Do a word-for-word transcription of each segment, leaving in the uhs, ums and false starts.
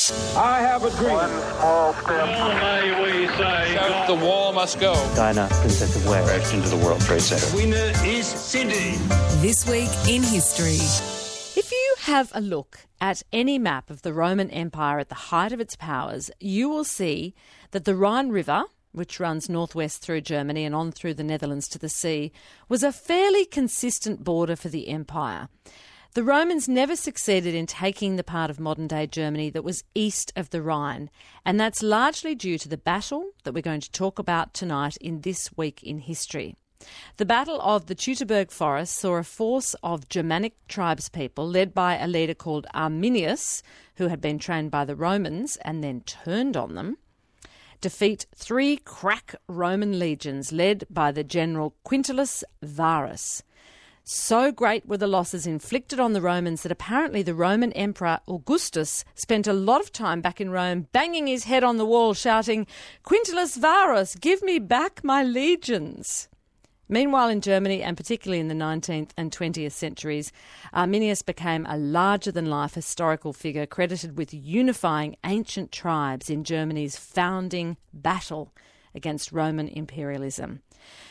I have a dream. One small step. Oh, may we say, Shout, the wall must go. Diana, Princess of Wales. Crashed into the World Trade Center. winner is Sydney. This week in history. If you have a look at any map of the Roman Empire at the height of its powers, you will see that the Rhine River, which runs northwest through Germany and on through the Netherlands to the sea, was a fairly consistent border for the empire. The Romans never succeeded in taking the part of modern-day Germany that was east of the Rhine, and that's largely due to the battle that we're going to talk about tonight in This Week in History. The Battle of the Teutoburg Forest saw a force of Germanic tribespeople led by a leader called Arminius, who had been trained by the Romans and then turned on them, defeat three crack Roman legions led by the general Quintillus Varus. So great were the losses inflicted on the Romans that apparently the Roman Emperor Augustus spent a lot of time back in Rome banging his head on the wall shouting, "Quintillus Varus, give me back my legions." Meanwhile, in Germany, and particularly in the nineteenth and twentieth centuries, Arminius became a larger-than-life historical figure credited with unifying ancient tribes in Germany's founding battle against Roman imperialism.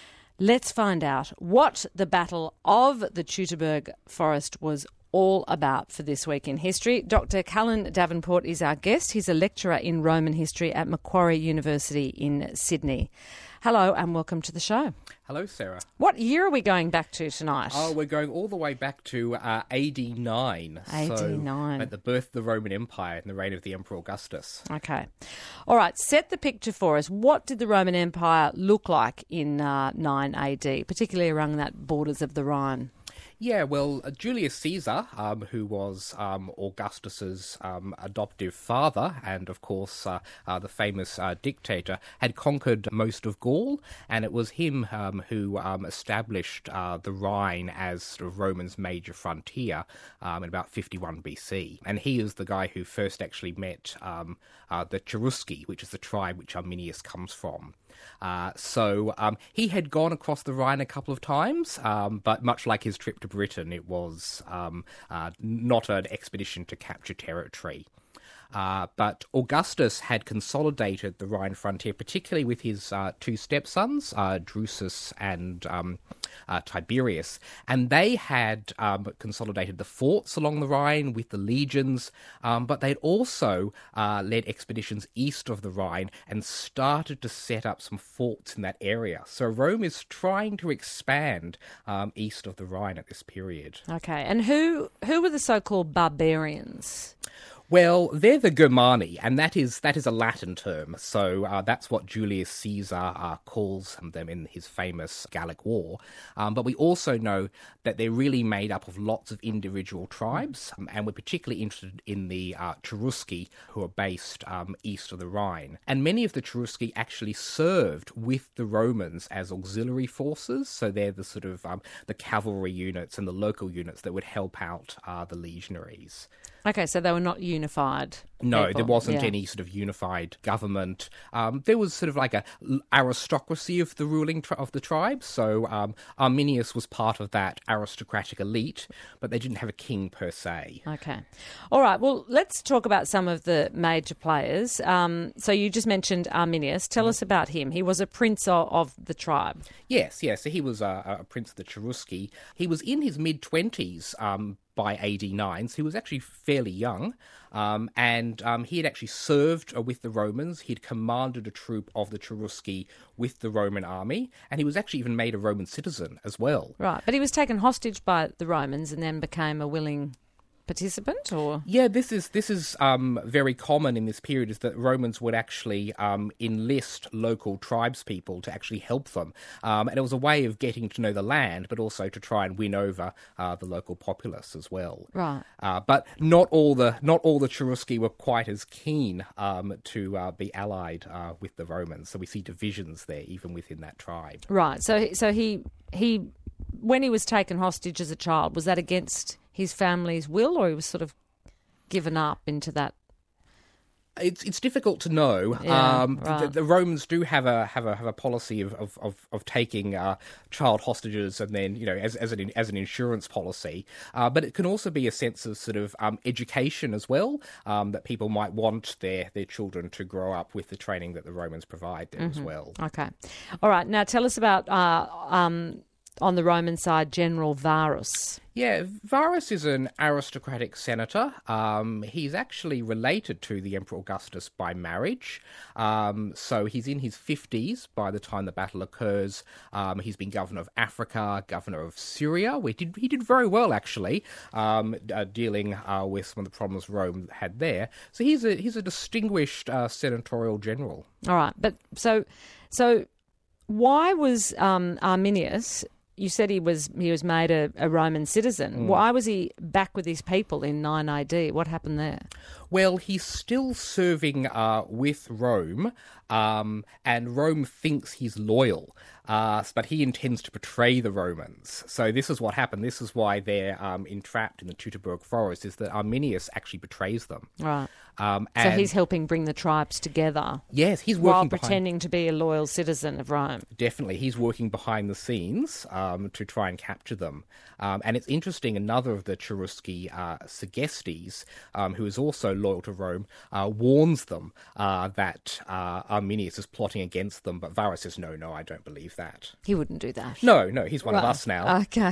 Let's find out what the Battle of the Teutoburg Forest was all about for This Week in History. Doctor Callan Davenport is our guest. He's a lecturer in Roman history at Macquarie University in Sydney. Hello and welcome to the show. Hello, Sarah. What year are we going back to tonight? Oh, we're going all the way back to uh, A D nine. A D nine. So, at the birth of the Roman Empire and the reign of the Emperor Augustus. Okay. All right, set the picture for us. What did the Roman Empire look like in uh, nine A D, particularly around that borders of the Rhine? Yeah, well, uh, Julius Caesar, um, who was um, Augustus's um, adoptive father and, of course, uh, uh, the famous uh, dictator, had conquered most of Gaul, and it was him um, who um, established uh, the Rhine as sort of Rome's major frontier um, in about fifty-one B C. And he is the guy who first actually met um, uh, the Cherusci, which is the tribe which Arminius comes from. Uh, so um, he had gone across the Rhine a couple of times, um, but much like his trip to Britain, it was um, uh, not an expedition to capture territory. Uh, but Augustus had consolidated the Rhine frontier, particularly with his uh, two stepsons, uh, Drusus and um, uh, Tiberius, and they had um, consolidated the forts along the Rhine with the legions, um, but they'd also uh, led expeditions east of the Rhine and started to set up some forts in that area. So Rome is trying to expand um, east of the Rhine at this period. Okay, and who who were the so-called barbarians? Well, they're the Germani, and that is that is a Latin term, so uh, that's what Julius Caesar uh, calls them in his famous Gallic War. Um, but we also know that they're really made up of lots of individual tribes, um, and we're particularly interested in the uh, Cherusci, who are based um, east of the Rhine. And many of the Cherusci actually served with the Romans as auxiliary forces, so they're the sort of um, the cavalry units and the local units that would help out uh, the legionaries. Okay, so they were not unified. No, people. there wasn't yeah. any sort of unified government. Um, there was sort of like a l- aristocracy of the ruling tri- of the tribe. So um, Arminius was part of that aristocratic elite, but they didn't have a king per se. Okay. All right, well, let's talk about some of the major players. Um, so you just mentioned Arminius. Tell mm. us about him. He was a prince of, of the tribe. Yes, yes. So he was a, a prince of the Cherusci. He was in his mid-twenties um, by A D nine, so he was actually fairly young, um, and um, he had actually served uh, with the Romans. He'd commanded a troop of the Cherusci with the Roman army, and he was actually even made a Roman citizen as well. Right, but he was taken hostage by the Romans and then became a willing participant, or? Yeah, this is this is um, very common in this period, is that Romans would actually um, enlist local tribespeople to actually help them. Um, and it was a way of getting to know the land, but also to try and win over uh, the local populace as well. Right. Uh, but not all the not all the Cherusci were quite as keen um, to uh, be allied uh, with the Romans. So we see divisions there, even within that tribe. Right. So so he he when he was taken hostage as a child, was that against his family's will, or he was sort of given up into that It's it's difficult to know. Yeah, um, right. the, the Romans do have a have a have a policy of of of, of taking uh, child hostages, and then you know as as an as an insurance policy. Uh, but it can also be a sense of sort of um, education as well. Um, that people might want their their children to grow up with the training that the Romans provide there as well. Okay. All right. Now tell us about, uh, um, on the Roman side, General Varus. Yeah, Varus is an aristocratic senator. Um, he's actually related to the Emperor Augustus by marriage. Um, so he's in his fifties by the time the battle occurs. Um, he's been governor of Africa, governor of Syria. We did, he did very well, actually, um, uh, dealing uh, with some of the problems Rome had there. So he's a he's a distinguished uh, senatorial general. All right. But so, so why was um, Arminius... You said he was he was made a, a Roman citizen. Mm. Why was he back with his people in nine A D? What happened there? Well, he's still serving uh, with Rome, um, and Rome thinks he's loyal, uh, but he intends to betray the Romans. So this is what happened. This is why they're um, entrapped in the Teutoburg forest, is that Arminius actually betrays them. Right. Um, So and he's helping bring the tribes together yes, he's while working behind, pretending to be a loyal citizen of Rome. definitely, he's working behind the scenes um, to try and capture them. Um, and it's interesting, another of the Cherusci, uh, Segestes, um, who is also loyal to Rome, uh, warns them uh, that uh, Arminius is plotting against them, but Varus says, no, no, I don't believe that. He wouldn't do that. No, no, he's one Right. of us now. Okay.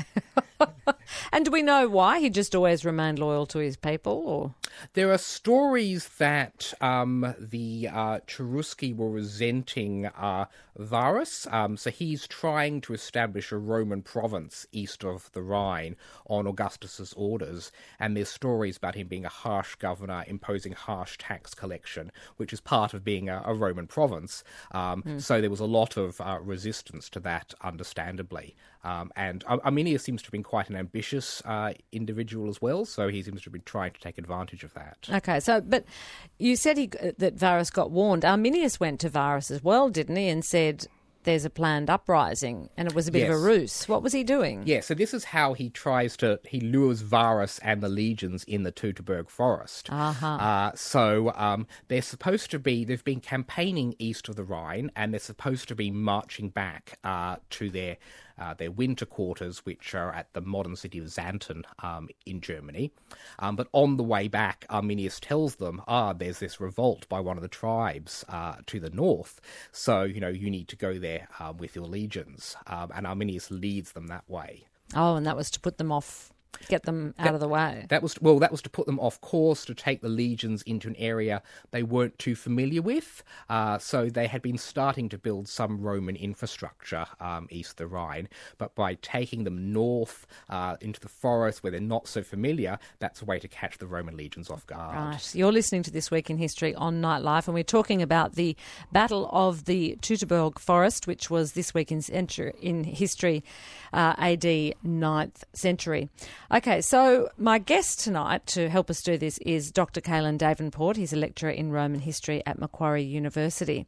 And do we know why? He just always remained loyal to his people, or? There are stories that um, the uh, Cherusci were resenting uh, Varus, um, so he's trying to establish a Roman province east of the Rhine on Augustus's orders, and there's stories about him being a harsh governor, imposing harsh tax collection, which is part of being a, a Roman province. Um, mm. So there was a lot of uh, resistance to that, understandably. Um, and Ar- Arminius seems to have been quite an ambitious uh, individual as well, so he seems to have been trying to take advantage of that. Okay, so, but you said he, that Varus got warned. Arminius went to Varus as well, didn't he, and said there's a planned uprising, and it was a bit yes. of a ruse. What was he doing? Yeah, so this is how he tries to, he lures Varus and the legions in the Teutoburg forest. Uh-huh. Uh, so um, they're supposed to be, they've been campaigning east of the Rhine, and they're supposed to be marching back uh, to their Uh, their winter quarters, which are at the modern city of Xanten um, in Germany. Um, but on the way back, Arminius tells them, ah, there's this revolt by one of the tribes uh, to the north, so, you know, you need to go there uh, with your legions. Um, and Arminius leads them that way. Oh, and that was to put them off, get them out that, of the way. That was well. That was to put them off course, to take the legions into an area they weren't too familiar with. Uh, so they had been starting to build some Roman infrastructure um, east of the Rhine, but by taking them north uh, into the forest where they're not so familiar, that's a way to catch the Roman legions off guard. Right. You're listening to This Week in History on Nightlife, and we're talking about the Battle of the Teutoburg Forest, which was this week in, century, in history, uh, A D ninth century. Okay, so my guest tonight to help us do this is Doctor Caelan Davenport. He's a lecturer in Roman history at Macquarie University.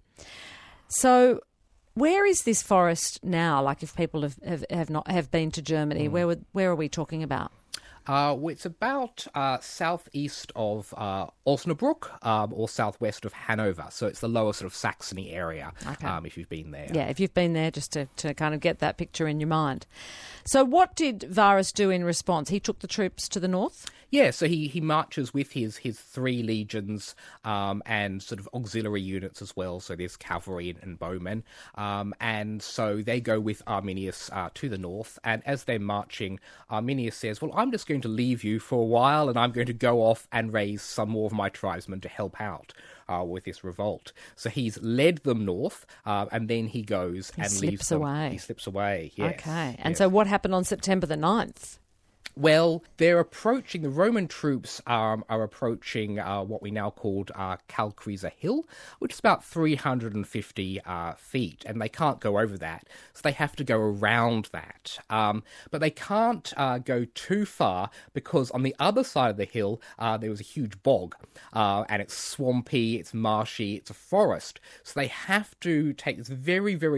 So where is this forest now? Like, if people have, have, have not have been to Germany, mm. where would, where are we talking about? Uh, it's about uh, southeast of uh, Osnabrück um, or southwest of Hanover. So it's the lower sort of Saxony area, okay. um, if you've been there. Yeah, if you've been there, just to, to kind of get that picture in your mind. So what did Varus do in response? He took the troops to the north? Yeah, so he, he marches with his, his three legions um, and sort of auxiliary units as well, so there's cavalry and, and bowmen. Um, and so they go with Arminius uh, to the north, and as they're marching, Arminius says, well, I'm just going to leave you for a while, and I'm going to go off and raise some more of my tribesmen to help out uh, with this revolt. So he's led them north, uh, and then he goes he and slips leaves them. away. He slips away, yes. Okay, and yes. so what happened on September the ninth? Well, they're approaching, the Roman troops um, are approaching uh, what we now called uh, Calcrisa Hill, which is about three hundred fifty uh, feet, and they can't go over that, so they have to go around that. Um, but they can't uh, go too far, because on the other side of the hill, uh, there was a huge bog, uh, and it's swampy, it's marshy, it's a forest, so they have to take this very, very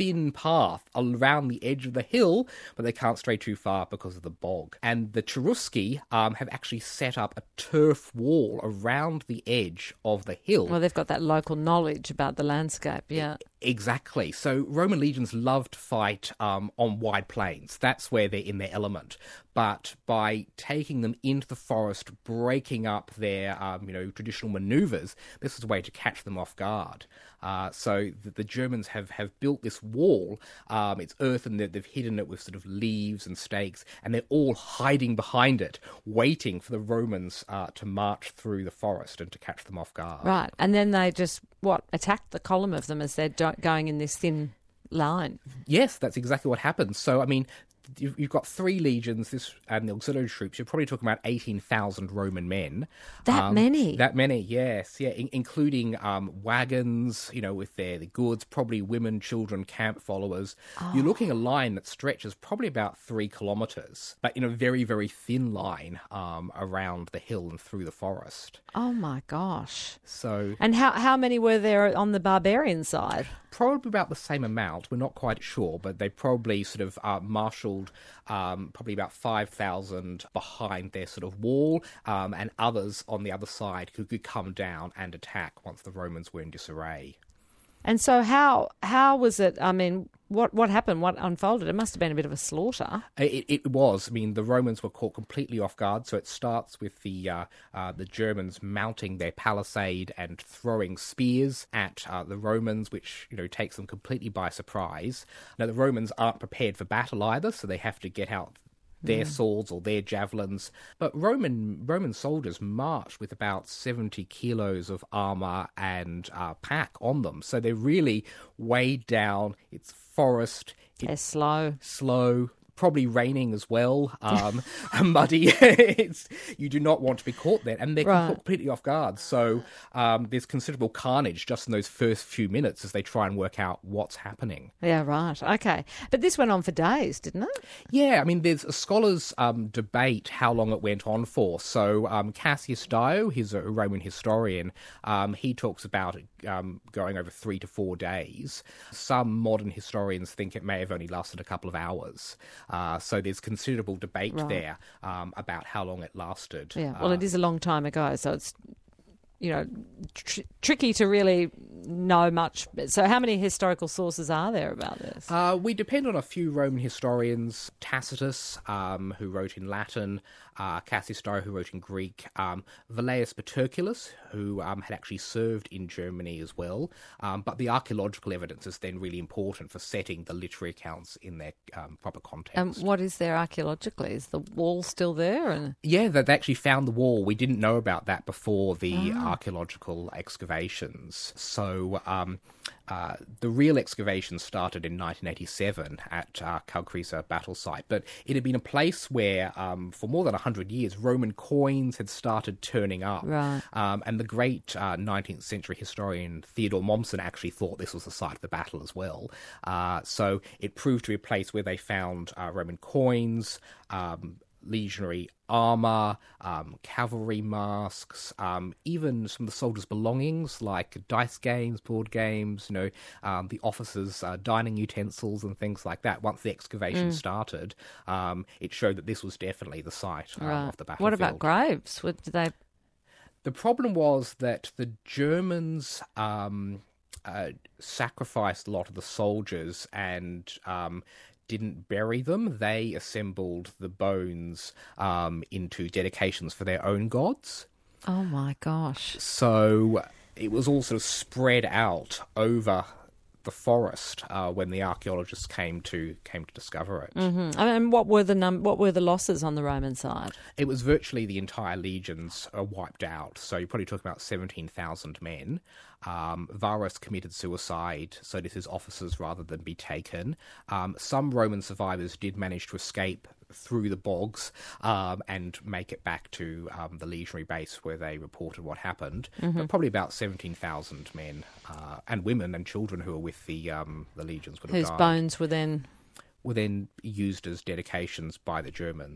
thin path around the edge of the hill, but they can't stray too far because of the bog. And the Cherusci um, have actually set up a turf wall around the edge of the hill. Well, they've got that local knowledge about the landscape, yeah. Exactly. So Roman legions love to fight um, on wide plains. That's where they're in their element. But by taking them into the forest, breaking up their um, you know traditional manoeuvres, this is a way to catch them off guard. Uh, so the, the Germans have, have built this wall. Um, it's earthen, they've, they've hidden it with sort of leaves and stakes, and they're all hiding behind it, waiting for the Romans uh, to march through the forest and to catch them off guard. Right, and then they just, what, attacked the column of them as they're do- going in this thin line. Yes, that's exactly what happens. So, I mean, you've you've got three legions this and the auxiliary troops. You're probably talking about eighteen thousand Roman men. That um, many? That many, yes. Yeah, in, including um, wagons, you know, with their the goods, probably women, children, camp followers. Oh. You're looking at a line that stretches probably about three kilometres, but in a very, very thin line um, around the hill and through the forest. Oh, my gosh. So And how, how many were there on the barbarian side? probably about the same amount. We're not quite sure, but they probably sort of uh, marshalled um, probably about five thousand behind their sort of wall, um, and others on the other side who could come down and attack once the Romans were in disarray. And so how how was it, I mean, what what happened, what unfolded? It must have been a bit of a slaughter. It, it was. I mean, the Romans were caught completely off guard, so it starts with the uh, uh, the Germans mounting their palisade and throwing spears at uh, the Romans, which, you know, takes them completely by surprise. Now, the Romans aren't prepared for battle either, so they have to get out their swords or their javelins. But Roman Roman soldiers marched with about seventy kilos of armour and uh, pack on them. So they're really weighed down. It's forest. They're slow. Slow. Probably raining as well, um, muddy. It's, you do not want to be caught there, and they're Right. completely off guard. So um, there's considerable carnage just in those first few minutes as they try and work out what's happening. Yeah, right. Okay. But this went on for days, didn't it? Yeah, I mean, there's scholars um, debate how long it went on for. So um, Cassius Dio, he's a Roman historian, um, he talks about it um, going over three to four days. Some modern historians think it may have only lasted a couple of hours. Uh, so there's considerable debate Right. there um, about how long it lasted. Yeah. Well, Uh, it is a long time ago, so it's, you know, tr- tricky to really know much. So how many historical sources are there about this? Uh, we depend on a few Roman historians, Tacitus, um, who wrote in Latin, uh, Cassius Dio, who wrote in Greek, um, Velleius Paterculus, who um, had actually served in Germany as well. Um, but the archaeological evidence is then really important for setting the literary accounts in their um, proper context. And what is there archaeologically? Is the wall still there? And Yeah, they they actually found the wall. We didn't know about that before the archaeological excavations. So um, uh, the real excavation started in nineteen eighty-seven at uh, Calcresa battle site, but it had been a place where um, for more than one hundred years Roman coins had started turning up. Right. Um, and the great uh, nineteenth century historian Theodore Mommsen actually thought this was the site of the battle as well. Uh, so it proved to be a place where they found uh, Roman coins, um, legionary armour, um, cavalry masks, um, even some of the soldiers' belongings like dice games, board games, you know, um, the officers' uh, dining utensils and things like that. Once the excavation started, um, it showed that this was definitely the site um, right. of the battlefield. What about graves? What, did they? The problem was that the Germans um, uh, sacrificed a lot of the soldiers and um, didn't bury them. They assembled the bones um, into dedications for their own gods. Oh my gosh! So it was all sort of spread out over the forest uh, when the archaeologists came to came to discover it. Mm-hmm. I mean, what were the num- What were the losses on the Roman side? It was virtually the entire legions uh, wiped out. So you're probably talking about seventeen thousand men. Um, Varus committed suicide, so did his officers rather than be taken. Um, some Roman survivors did manage to escape through the bogs um, and make it back to um, the legionary base where they reported what happened. Mm-hmm. But probably about seventeen thousand men uh, and women and children who were with the um, the legions would have Whose died. bones were then? Were then used as dedications by the Germans.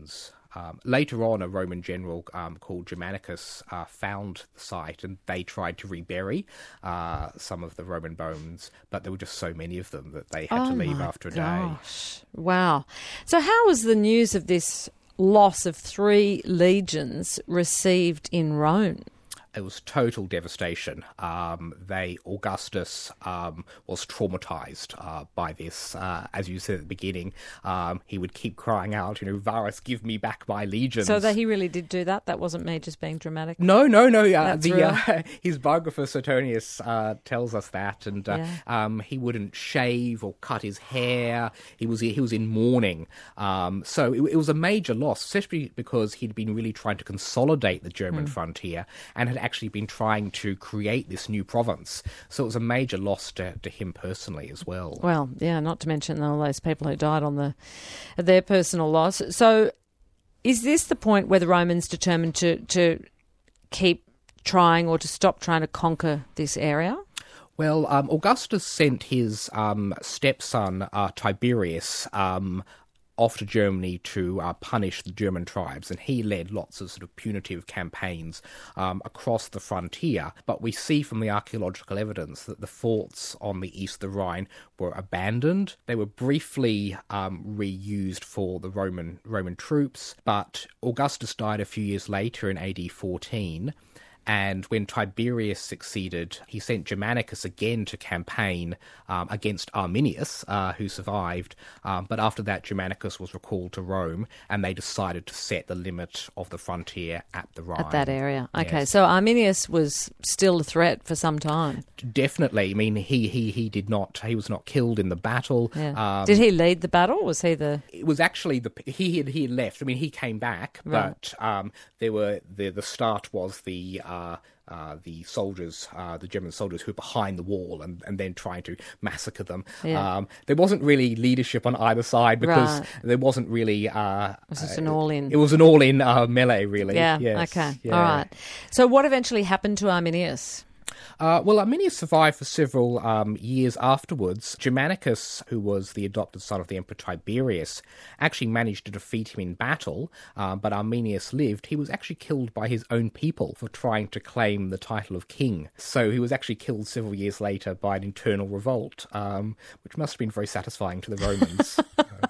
Um, later on, a Roman general um, called Germanicus uh, found the site, and they tried to rebury uh, some of the Roman bones, but there were just so many of them that they had Oh to leave my after a day. gosh. Wow. So how was the news of this loss of three legions received in Rome? It was total devastation. Um, they Augustus um, was traumatized uh, by this. Uh, as you said at the beginning, um, he would keep crying out, you know, "Varus, give me back my legions." So that he really did do that? That wasn't me just being dramatic? No, no, no. Uh, That's the real? uh, his biographer Suetonius uh, tells us that, and uh, Yeah. um, he wouldn't shave or cut his hair. He was he was in mourning. Um, so it, it was a major loss, especially because he'd been really trying to consolidate the German Mm. frontier and had actually been trying to create this new province. So it was a major loss to, to him personally as well. Well, yeah, not to mention all those people who died on the their personal loss. So is this the point where the Romans determined to, to keep trying or to stop trying to conquer this area? Well, um, Augustus sent his um, stepson uh, Tiberius um, off to Germany to uh, punish the German tribes, and he led lots of sort of punitive campaigns um, across the frontier. But we see from the archaeological evidence that the forts on the east of the Rhine were abandoned. They were briefly um, reused for the Roman Roman troops, but Augustus died a few years later in A D fourteen. And when Tiberius succeeded, he sent Germanicus again to campaign um, against Arminius, uh, who survived. Um, but after that, Germanicus was recalled to Rome, and they decided to set the limit of the frontier at the Rhine. At that area. Okay, Yes. so Arminius was still a threat for some time. Definitely. I mean, he, he, he did not, he was not killed in the battle. Yeah. Um, Did he lead the battle? Was he the... It was actually the he had he had left. I mean, he came back, Right. but um, there were the the start was the uh, uh, the soldiers, uh, the German soldiers who were behind the wall and, and then trying to massacre them. Yeah. Um, there wasn't really leadership on either side because Right. there wasn't really. Uh, Was this uh, an all-in? It was an all-in uh, melee, really. Yeah, Yes. okay, Yeah. all right. So what eventually happened to Arminius? Uh, well, Arminius survived for several um, years afterwards. Germanicus, who was the adopted son of the Emperor Tiberius, actually managed to defeat him in battle, uh, but Arminius lived. He was actually killed by his own people for trying to claim the title of king. So he was actually killed several years later by an internal revolt, um, which must have been very satisfying to the Romans.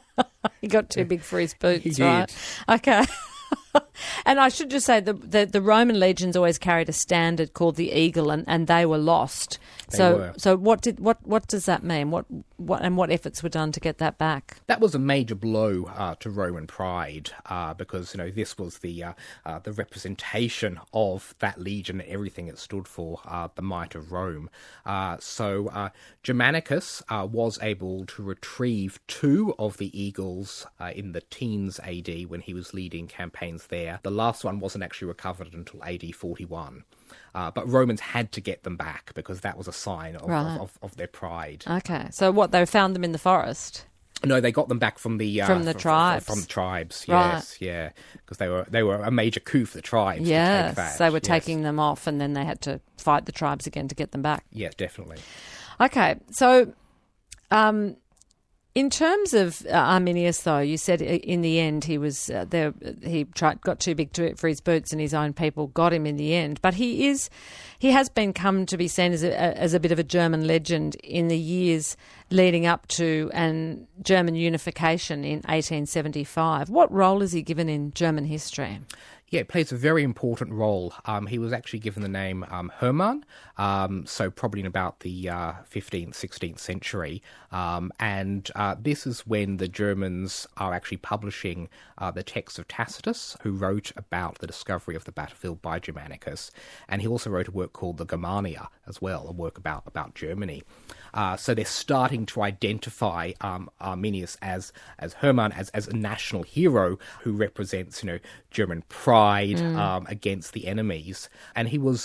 He got too big for his boots, He did. right? Okay. And I should just say the, the the Roman legions always carried a standard called the eagle, and, and they were lost. They so were. so what did what, what does that mean? What what and what efforts were done to get that back? That was a major blow uh, to Roman pride uh, because you know this was the uh, uh, the representation of that legion and everything it stood for, uh, the might of Rome. Uh, so uh, Germanicus uh, was able to retrieve two of the eagles uh, in the teens A D when he was leading campaigns there. The last one wasn't actually recovered until A D forty-one. Uh, but Romans had to get them back because that was a sign of, Right. of, of, of their pride. Okay. So what, they found them in the forest? No, they got them back from the uh, From the fr- fr- tribes. From the tribes, Right. yes, yeah, because they were they were a major coup for the tribes. to take Yes. that. They were yes. taking them off, and then they had to fight the tribes again to get them back. Yes, definitely. Okay. So um, in terms of uh, Arminius, though, you said i- in the end he was uh, there. He tried, got too big to, for his boots, and his own people got him in the end. But he is, he has been come to be seen as a, as a bit of a German legend in the years leading up to an German unification in eighteen seventy-five. What role is he given in German history? Yeah, it plays a very important role. Um, he was actually given the name um, Hermann, um, so probably in about the uh, fifteenth, sixteenth century. Um, and uh, this is when the Germans are actually publishing uh, the text of Tacitus, who wrote about the discovery of the battlefield by Germanicus. And he also wrote a work called the Germania as well, a work about, about Germany. Uh, so they're starting to identify um, Arminius as as Hermann, as, as a national hero who represents, you know, German pride um, against the enemies. And he was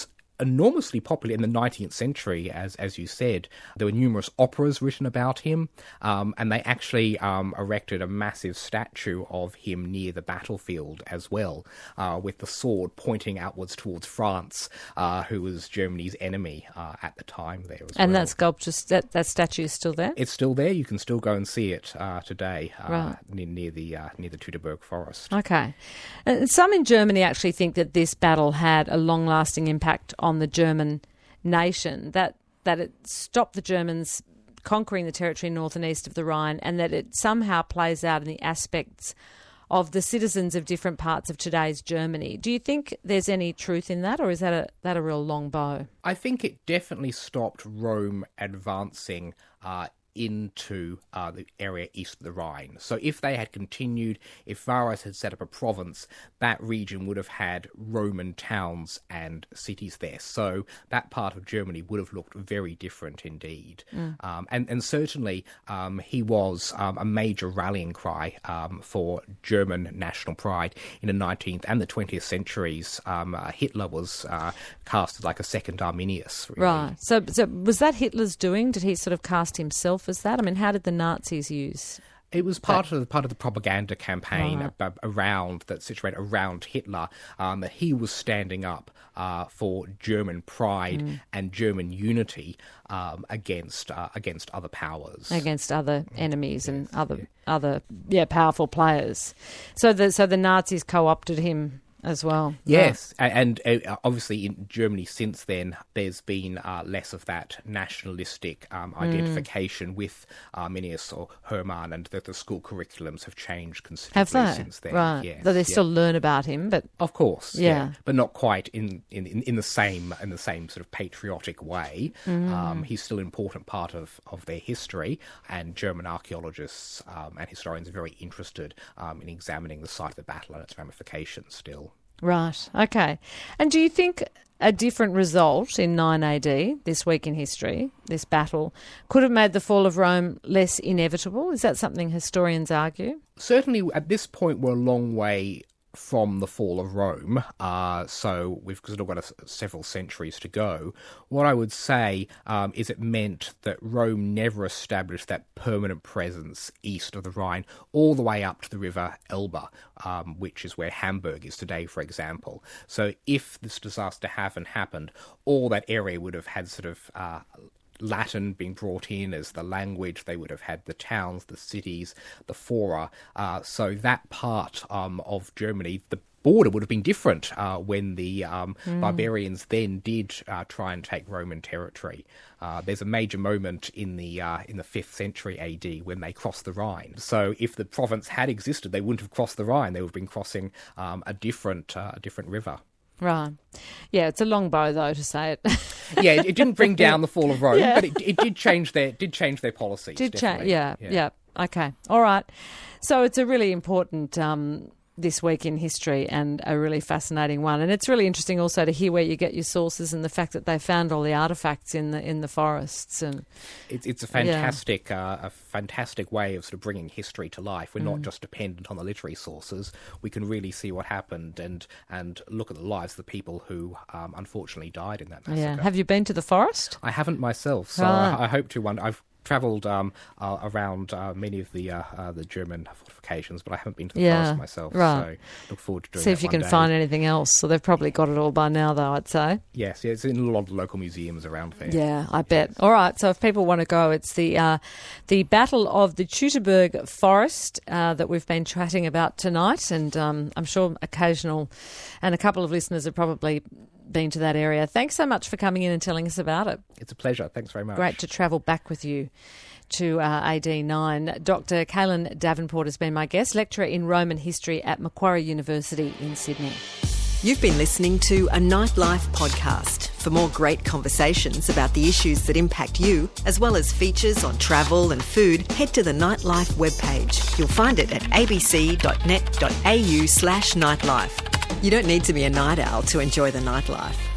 enormously popular in the nineteenth century, as as you said. There were numerous operas written about him, um, and they actually um, erected a massive statue of him near the battlefield as well, uh, with the sword pointing outwards towards France, uh, who was Germany's enemy uh, at the time there as and well. that sculpture, that, that statue is still there? It's still there. You can still go and see it uh, today uh, Right. near, near the uh, near the Teutoburg Forest. Okay. And some in Germany actually think that this battle had a long-lasting impact on the German nation, that that it stopped the Germans conquering the territory north and east of the Rhine, and that it somehow plays out in the aspects of the citizens of different parts of today's Germany. Do you think there's any truth in that, or is that a that a real long bow? I think it definitely stopped Rome advancing uh, into uh, the area east of the Rhine. So if they had continued, if Varus had set up a province, that region would have had Roman towns and cities there. So that part of Germany would have looked very different indeed. Mm. Um, and, and certainly um, he was um, a major rallying cry um, for German national pride in the nineteenth and the twentieth centuries. Um, uh, Hitler was uh, cast as like a second Arminius. Really. Right. So, so was that Hitler's doing? Did he sort of cast himself as that? I mean, how did the Nazis use? It was part of the, part of the propaganda campaign Right. ab- around that situated around Hitler. Um, that he was standing up uh, for German pride mm. and German unity um, against uh, against other powers, against other enemies yes, and other yeah. other yeah powerful players. So the so the Nazis co-opted him as well. Yes, right. and, and uh, obviously in Germany since then, there's been uh, less of that nationalistic um, identification mm. with Arminius or Hermann, and that the school curriculums have changed considerably have they? since then. Right, yes, though they yeah. still learn about him, but of course, yeah, yeah. but not quite in, in, in the same in the same sort of patriotic way. Mm. Um, he's still an important part of, of their history, and German archaeologists um, and historians are very interested um, in examining the site of the battle and its ramifications still. Right, okay. And do you think a different result in nine A D, this week in history, this battle, could have made the fall of Rome less inevitable? Is that something historians argue? Certainly, at this point, we're a long way from the fall of Rome, uh, so we've still got a, several centuries to go. What I would say um, is it meant that Rome never established that permanent presence east of the Rhine, all the way up to the river Elbe, um, which is where Hamburg is today, for example. So if this disaster hadn't happened, all that area would have had sort of uh, Latin being brought in as the language. They would have had the towns, the cities, the fora. Uh, so that part um, of Germany, the border would have been different uh, when the um, mm. barbarians then did uh, try and take Roman territory. Uh, there's a major moment in the uh, in the fifth century A D when they crossed the Rhine. So if the province had existed, they wouldn't have crossed the Rhine. They would have been crossing um, a different uh, a different river. Right. Yeah, it's a long bow, though, to say it. yeah, it, it didn't bring down the fall of Rome, yeah. but it, it did change their did change their policies. Did change, yeah, yeah, yeah. Okay, all right. So it's a really important um, this week in history, and a really fascinating one. And it's really interesting also to hear where you get your sources and the fact that they found all the artefacts in the in the forests. And it's it's a fantastic yeah. uh, a fantastic way of sort of bringing history to life. We're mm. not just dependent on the literary sources. We can really see what happened and and look at the lives of the people who um, unfortunately died in that massacre. Yeah. Have you been to the forest? I haven't myself, so right. I, I hope to one. I've travelled um, uh, around uh, many of the uh, uh, the German fortifications, but I haven't been to the yeah, forest myself. Right. So look forward to doing See that if you one can day. find anything else. So they've probably got it all by now, though, I'd say. Yes, yeah, it's in a lot of local museums around there. Yeah, I bet. Yes. All right, so if people want to go, it's the uh, the Battle of the Teutoburg Forest uh, that we've been chatting about tonight, and um, I'm sure occasional and a couple of listeners have probably been to that area. Thanks so much for coming in and telling us about it. It's a pleasure. Thanks very much. Great to travel back with you to uh, A D nine. Doctor Cailin Davenport has been my guest, lecturer in Roman history at Macquarie University in Sydney. You've been listening to a Nightlife podcast. For more great conversations about the issues that impact you, as well as features on travel and food, head to the Nightlife webpage. You'll find it at abc.net.au slash nightlife. You don't need to be a night owl to enjoy the nightlife.